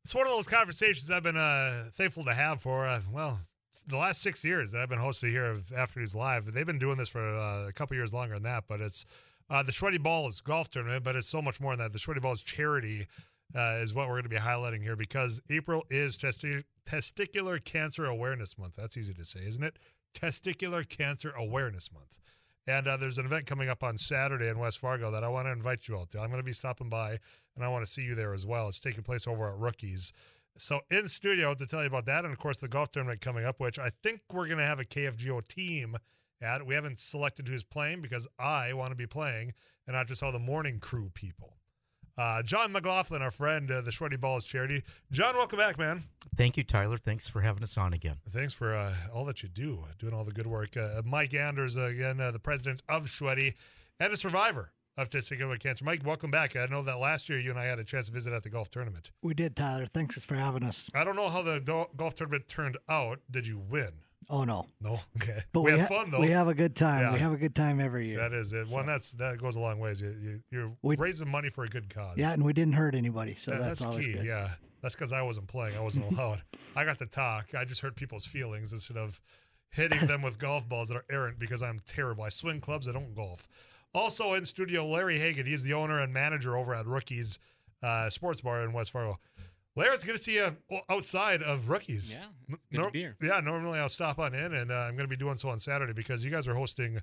It's one of those conversations I've been thankful to have for, the last 6 years that I've been hosting here of Afternoons Live. They've been doing this for a couple years longer than that, but it's the Sweaty Balls golf tournament, but it's so much more than that. The Sweaty Balls charity is what we're going to be highlighting here because April is Testicular Cancer Awareness Month. That's easy to say, isn't it? Testicular Cancer Awareness Month. And there's an event coming up on Saturday in West Fargo that I want to invite you all to. I'm going to be stopping by, and I want to see you there as well. It's taking place over at Rookies. So in studio to tell you about that, and, of course, the golf tournament coming up, which I think we're going to have a KFGO team at. We haven't selected who's playing because I want to be playing and not just all the morning crew people. John McLaughlin, our friend, the Sweaty Balls charity. John, welcome back, man. Thank you, Tyler. Thanks for having us on again. Thanks for all that you do, doing all the good work. Mike Anders, again, the president of Sweaty and a survivor of testicular cancer. Mike, welcome back. I know that last year you and I had a chance to visit at the golf tournament. We did, Tyler. Thanks for having us. I don't know how the golf tournament turned out. Did you win? Oh, no. No? Okay. But we had fun, though. We have a good time. Yeah. We have a good time every year. That is it. One, that goes a long ways. You're raising money for a good cause. Yeah, and we didn't hurt anybody, so that's always key. Good. Yeah, that's because I wasn't playing. I wasn't allowed. I got to talk. I just hurt people's feelings instead of hitting them with golf balls that are errant because I'm terrible. I swing clubs. I don't golf. Also in studio, Larry Hagan. He's the owner and manager over at Rookies Sports Bar in West Fargo. Larry, it's good to see you outside of Rookies. Yeah, good to be here. Yeah, normally I'll stop on in, and I'm going to be doing so on Saturday because you guys are hosting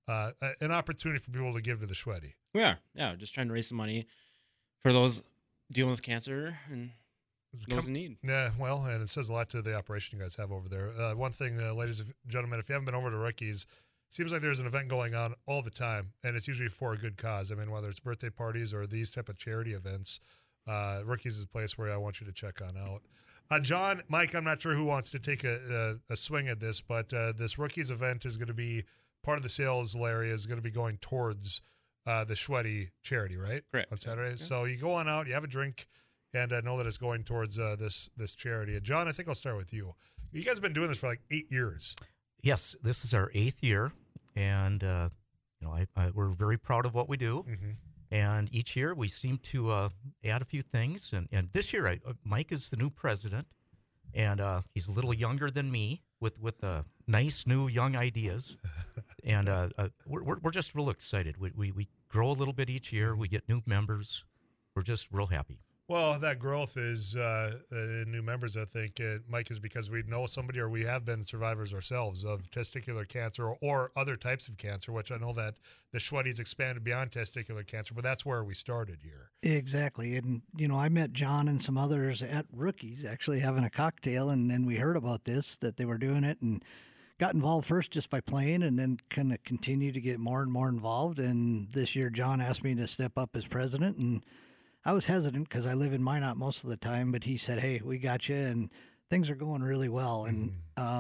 an opportunity for people to give to the Sweaty. We are, just trying to raise some money for those dealing with cancer and those in need. Yeah, well, and it says a lot to the operation you guys have over there. One thing, ladies and gentlemen, if you haven't been over to Rookies, it seems like there's an event going on all the time, and it's usually for a good cause. I mean, whether it's birthday parties or these type of charity events, Rookies is a place where I want you to check on out. John, Mike, I'm not sure who wants to take a swing at this, but this Rookies event is going to be part of the sales, Larry, is going to be going towards the Sweaty charity, right? Correct. On Saturday. Yeah. So you go on out, you have a drink, and know that it's going towards this charity. And John, I think I'll start with you. You guys have been doing this for like 8 years. Yes, this is our 8th year, and we're very proud of what we do. Mm-hmm. And each year we seem to add a few things. And this year, Mike is the new president, and he's a little younger than me with nice new young ideas. And we're just real excited. We grow a little bit each year. We get new members. We're just real happy. Well, that growth is in new members, I think, Mike, is because we know somebody or we have been survivors ourselves of testicular cancer or other types of cancer, which I know that the Sweaty's expanded beyond testicular cancer, but that's where we started here. Exactly. And, I met John and some others at Rookies actually having a cocktail, and then we heard about this, that they were doing it, and got involved first just by playing and then kind of continued to get more and more involved. And this year, John asked me to step up as president, and I was hesitant because I live in Minot most of the time, but he said, hey, we got you, and things are going really well. And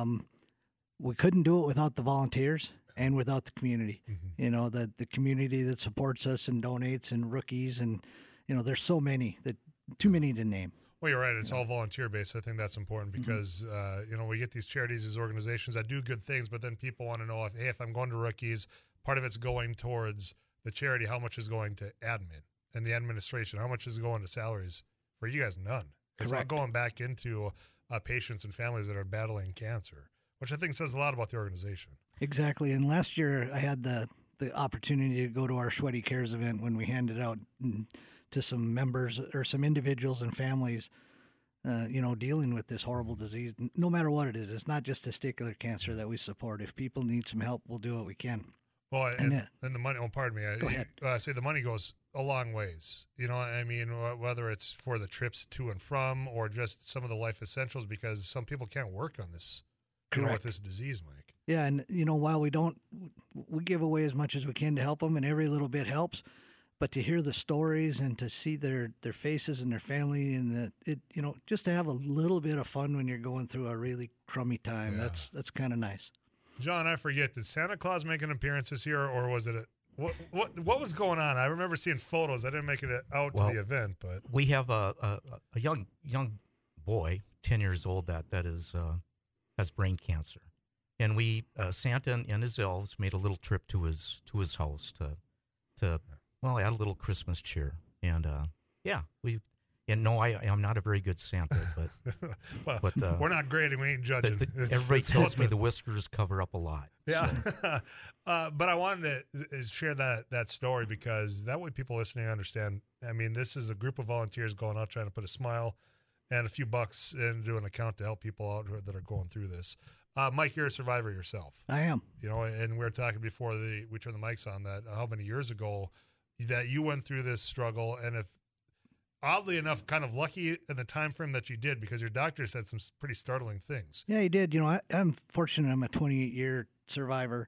we couldn't do it without the volunteers and without the community. Mm-hmm. The community that supports us and donates and Rookies, and, there's so many, too many to name. Well, you're right. It's all volunteer-based. I think that's important because, we get these charities, these organizations that do good things, but then people want to know, if I'm going to Rookies, part of it's going towards the charity, how much is going to admin and the administration, how much is going to salaries? For you guys, none. It's all going back into patients and families that are battling cancer, which I think says a lot about the organization. Exactly. And last year I had the opportunity to go to our Sweaty Cares event when we handed out to some members or some individuals and families, dealing with this horrible disease. No matter what it is, it's not just testicular cancer that we support. If people need some help, we'll do what we can. Well, and the money, pardon me. Go ahead. Say the money goes a long ways. Whether it's for the trips to and from or just some of the life essentials, because some people can't work on this, with this disease, Mike. Yeah, and, while we give away as much as we can to help them, and every little bit helps, but to hear the stories and to see their faces and their family and just to have a little bit of fun when you're going through a really crummy time, that's kind of nice. John, I forget, did Santa Claus make an appearance this year, or was it what was going on? I remember seeing photos. I didn't make it out to the event, but we have a young boy, 10 years old, that has brain cancer, and we Santa and his elves made a little trip to his house to add a little Christmas cheer, and And no, I am not a very good Santa, Well, but we're not grading. We ain't judging. everybody tells me the whiskers cover up a lot. Yeah. So. But I wanted to share that story because that way people listening understand. I mean, this is a group of volunteers going out trying to put a smile and a few bucks into an account to help people out that are going through this. Mike, you're a survivor yourself. I am. You know, and we were talking before we turned the mics on that how many years ago that you went through this struggle, and if oddly enough, kind of lucky in the time frame that you did because your doctor said some pretty startling things. Yeah, he did. You know, I'm fortunate. I'm a 28-year survivor.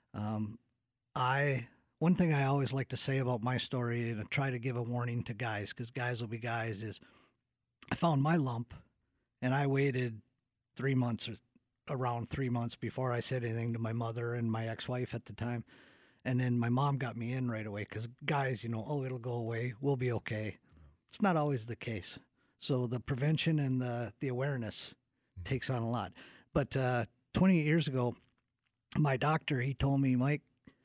One thing I always like to say about my story, and I try to give a warning to guys, because guys will be guys, is I found my lump, and I waited 3 months, around 3 months before I said anything to my mother and my ex-wife at the time. And then my mom got me in right away, because guys, you know, oh, it'll go away. We'll be okay. It's not always the case. So the prevention and the awareness takes on a lot. But 28 years ago, my doctor, he told me, Mike,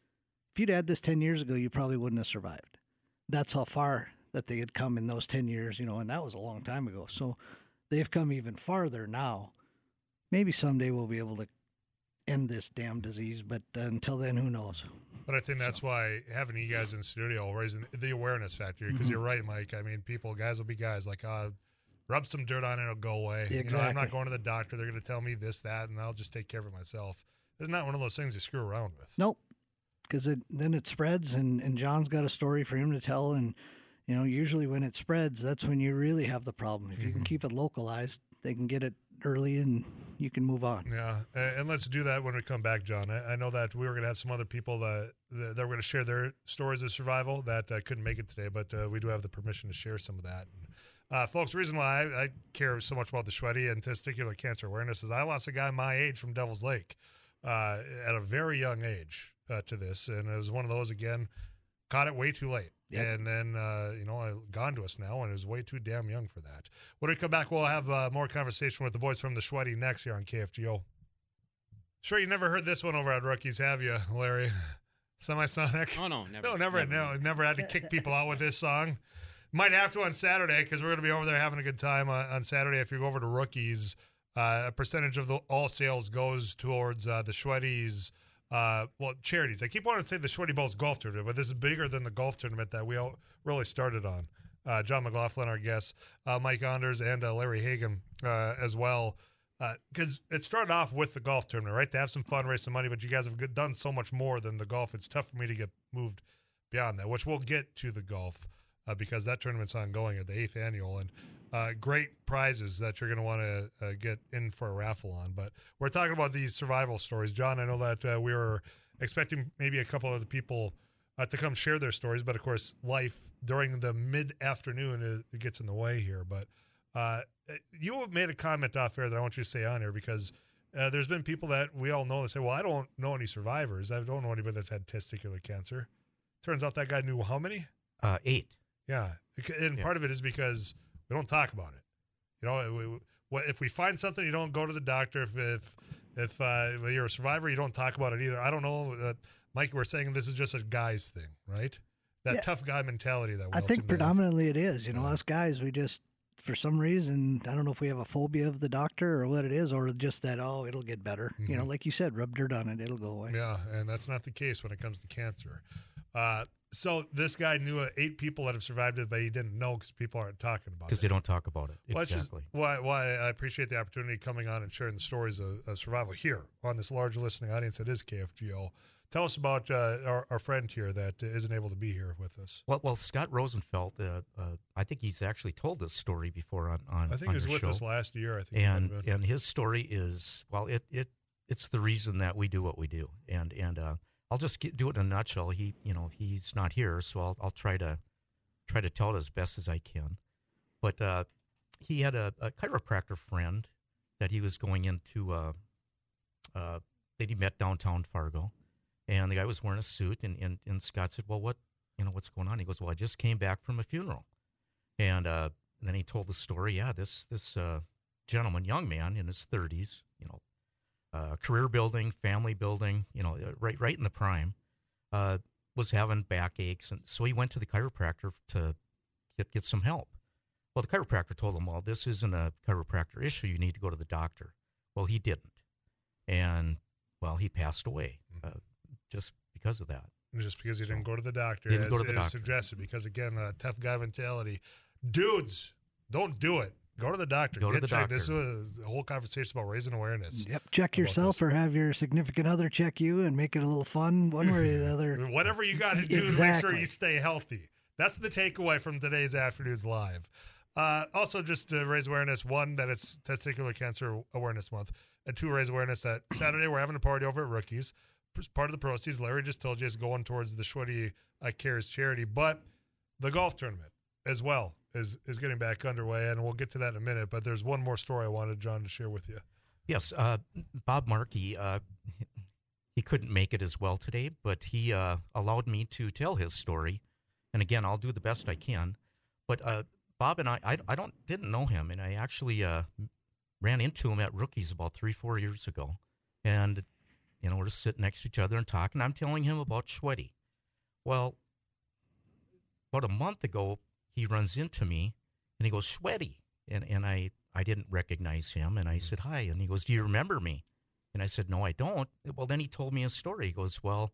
if you'd had this 10 years ago, you probably wouldn't have survived. That's how far that they had come in those 10 years, you know, and that was a long time ago. So they've come even farther now. Maybe someday we'll be able to end this damn disease, but until then, who knows? But I think that's why having you guys in studio raising the awareness factor, because you're right, Mike. I mean, guys will be guys like, rub some dirt on it, it'll go away. Exactly. You know, I'm not going to the doctor. They're going to tell me this, that, and I'll just take care of it myself. It's not one of those things you screw around with. Nope. Because then it spreads, and John's got a story for him to tell. And, you know, usually when it spreads, that's when you really have the problem. If you can keep it localized, they can get it early and you can move on. Yeah, and let's do that when we come back, John. I know that we were going to have some other people that were going to share their stories of survival that couldn't make it today, but we do have the permission to share some of that. And, folks, the reason why I care so much about the Shweddy and testicular cancer awareness is I lost a guy my age from Devil's Lake at a very young age to this, and it was one of those, again, caught it way too late. Yep. And then, gone to us now, and it was way too damn young for that. When we come back, we'll have more conversation with the boys from the Shweddy next here on KFGO. Sure, you never heard this one over at Rookies, have you, Larry? Semisonic? Oh, no, never. No, never had to kick people out with this song. Might have to on Saturday, because we're going to be over there having a good time on Saturday. If you go over to Rookies, a percentage of all sales goes towards the Shweddy's charities. I keep wanting to say the Shweddy Bowls golf tournament, but this is bigger than the golf tournament that we all really started on. John McLaughlin, our guest, Mike Anders, and Larry Hagan as well. Because it started off with the golf tournament, right? To have some fun, raise some money, but you guys have done so much more than the golf. It's tough for me to get moved beyond that, which we'll get to the golf because that tournament's ongoing at the 8th annual. And great prizes that you're going to want to get in for a raffle on. But we're talking about these survival stories. John, I know that we were expecting maybe a couple of the people to come share their stories, but of course, life during the mid-afternoon it gets in the way here. But you made a comment off air that I want you to say on here because there's been people that we all know that say, well, I don't know any survivors. I don't know anybody that's had testicular cancer. Turns out that guy knew how many? 8. Yeah. And part of it is because we don't talk about it. You know, if we find something, you don't go to the doctor. If you're a survivor, you don't talk about it either. I don't know. Mike, we're saying this is just a guy's thing, right? That tough guy mentality that we I think predominantly it is. You know, us guys, we just, for some reason, I don't know if we have a phobia of the doctor or what it is, or just that, it'll get better. Mm-hmm. You know, like you said, rub dirt on it, it'll go away. Yeah, and that's not the case when it comes to cancer. So this guy knew 8 people that have survived it, but he didn't know because people aren't talking about it. Because they don't talk about it. Well, exactly. Why I appreciate the opportunity coming on and sharing the stories of survival here on this large listening audience that is KFGO. Tell us about our friend here that isn't able to be here with us. Well, Scott Rosenfeld, I think he's actually told this story before on I think he was with show. us last year. I think, and his story is it's the reason that we do what we do, and I'll just do it in a nutshell. He's not here, so I'll try to tell it as best as I can. But he had a chiropractor friend that he was going into that he met downtown Fargo. And the guy was wearing a suit, and Scott said, well, what's going on? He goes, well, I just came back from a funeral. And then he told the story, this gentleman, young man in his 30s, career building, family building, right in the prime, was having backaches. And so he went to the chiropractor to get some help. Well, the chiropractor told him, well, this isn't a chiropractor issue. You need to go to the doctor. Well, he didn't. And, well, he passed away just because of that. Just because he didn't go to the doctor, Didn't as go to the is doctor. suggested. Because, again, tough guy mentality. Dudes, don't do it. Go to the doctor. Go to Get the checked. doctor. This was a whole conversation about raising awareness. Yep. Check about yourself this. or have your significant other check you and make it a little fun one way or the other. Whatever you got to do to make sure Exactly. you stay healthy. That's the takeaway from today's Afternoons Live. Also, just to raise awareness, one, that it's Testicular Cancer Awareness Month, and two, raise awareness that Saturday we're having a party over at Rookies. Part of the proceeds, Larry just told you, is going towards the Schweddy Cares charity, but the golf tournament as well is getting back underway, and we'll get to that in a minute, but there's one more story I wanted John to share with you. Yes, Bob Markey, he couldn't make it as well today, but he allowed me to tell his story. And again, I'll do the best I can. But Bob and I didn't know him, and I actually ran into him at Rookies about 3-4 years ago. And, you know, we're just sitting next to each other and talking. I'm telling him about Schweddy. Well, about a month ago, he runs into me, and he goes, Schweddy. And I didn't recognize him, and I said, hi. And he goes, do you remember me? And I said, no, I don't. Well, then he told me a story. He goes, well,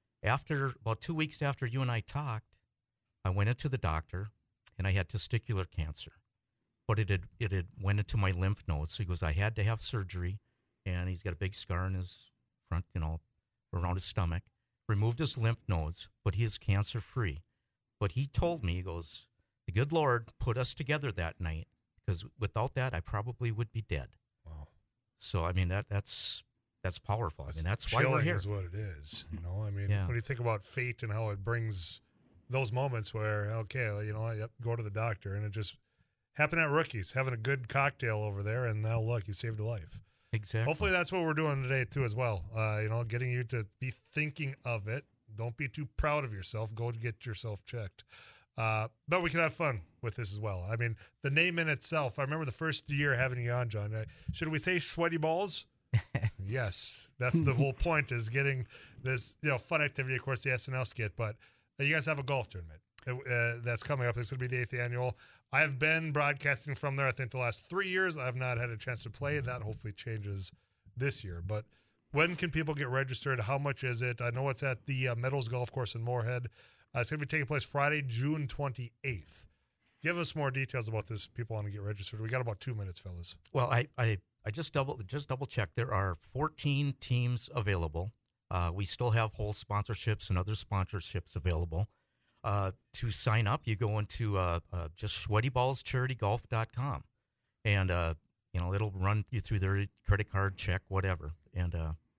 about 2 weeks after you and I talked, I went into the doctor, and I had testicular cancer. But it had went into my lymph nodes. So he goes, I had to have surgery, and he's got a big scar in his front, you know, around his stomach. Removed his lymph nodes, but he is cancer-free. But he told me, he goes, the good Lord put us together that night, because without that, I probably would be dead. Wow. So, I mean, that's powerful. I mean, that's why we're Chilling here. is what it is. You know, I mean, Yeah. when you think about fate and how it brings those moments where, okay, well, you know, you go to the doctor, and it just happened at Rookies, having a good cocktail over there, and now look, you saved a life. Exactly. Hopefully that's what we're doing today too as well. You know, getting you to be thinking of it. Don't be too proud of yourself. Go get yourself checked. But we can have fun with this as well. I mean, the name in itself, I remember the first year having you on, John. Should we say Schweddy Balls? Yes. That's the whole point, is getting this, you know, fun activity, of course, the SNL skit. But you guys have a golf tournament that's coming up. It's going to be the 8th annual. I have been broadcasting from there, I think, the last 3 years. I've not had a chance to play. That hopefully changes this year. But when can people get registered? How much is it? I know it's at the Meadows Golf Course in Moorhead. It's going to be taking place Friday, June 28th. Give us more details about this. People want to get registered. We got about 2 minutes, fellas. Well, I just double checked. There are 14 teams available. We still have whole sponsorships and other sponsorships available. To sign up, you go into just SchweddyBallsCharityGolf.com, and you know, it'll run you through their credit card, check, whatever. And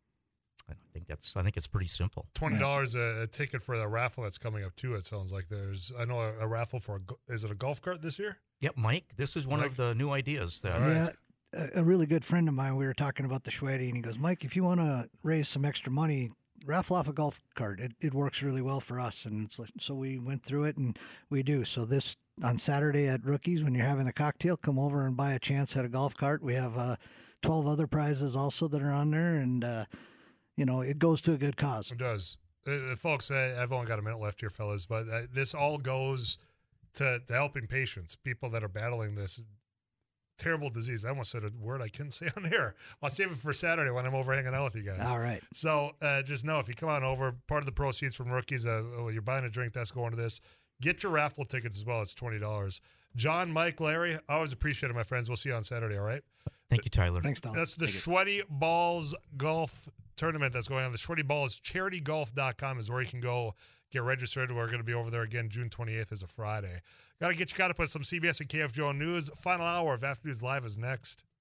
I think it's pretty simple. $20 a ticket for the raffle that's coming up too. It sounds like I know a raffle for is it a golf cart this year? Yep, Mike. This is one Mike? of the new ideas that. All right. Yeah, a really good friend of mine, we were talking about the Schweddy, and he goes, Mike, if you want to raise some extra money, raffle off a golf cart. It works really well for us. And it's like, so we went through it, and we do. So this on Saturday at Rookies, when you're having a cocktail, come over and buy a chance at a golf cart. We have 12 other prizes also that are on there, and you know, it goes to a good cause. It does. Folks, I've only got a minute left here, fellas, but this all goes to helping patients, people that are battling this terrible disease. I almost said a word I couldn't say on there. I'll save it for Saturday when I'm over hanging out with you guys. All right. So just know, if you come on over, part of the proceeds from Rookies, you're buying a drink, that's going to this. Get your raffle tickets as well. It's $20. John, Mike, Larry, I always appreciate it, my friends. We'll see you on Saturday, all right? Thank you, Tyler. Thanks, Tom. That's the Schweddy Balls Golf Tournament that's going on. The Schweddy Balls CharityGolf.com is where you can go get registered. We're going to be over there again. June 28th is a Friday. Got to get you caught up with some CBS and KFJO news. Final hour of Afternoons Live is next.